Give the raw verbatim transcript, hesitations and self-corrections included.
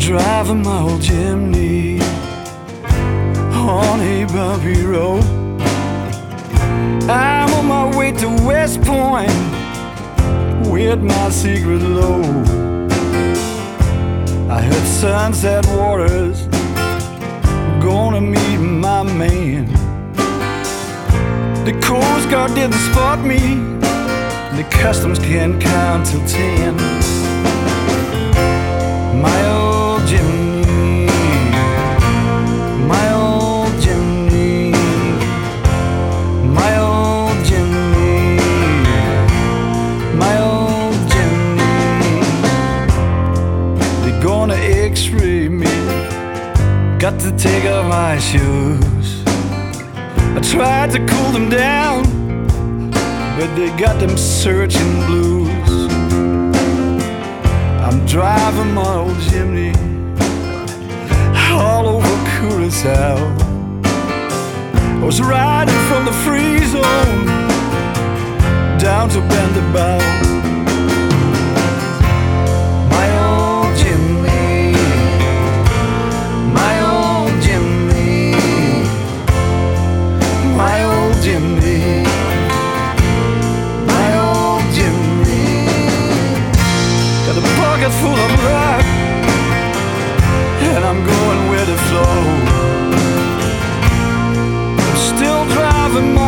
Driving my old Jimny on a bumpy road. I'm on my way to West Point with my secret load. I heard Sunset Waters gonna meet my man. The Coast Guard didn't spot me, the customs can't count till ten. My old Jimny, my old Jimny, my old Jimny, my old Jimny. They're gonna x-ray me, got to take off my shoes. I tried to cool them down, but they got them searching blues. I'm driving my old Jimny all over Curacao. I was riding from the free zone down to Bendigo. My old Jimny, my old Jimny, my old Jimny, my old Jimny. Got a pocket full of rock, and I'm going with the flow. I'm still driving my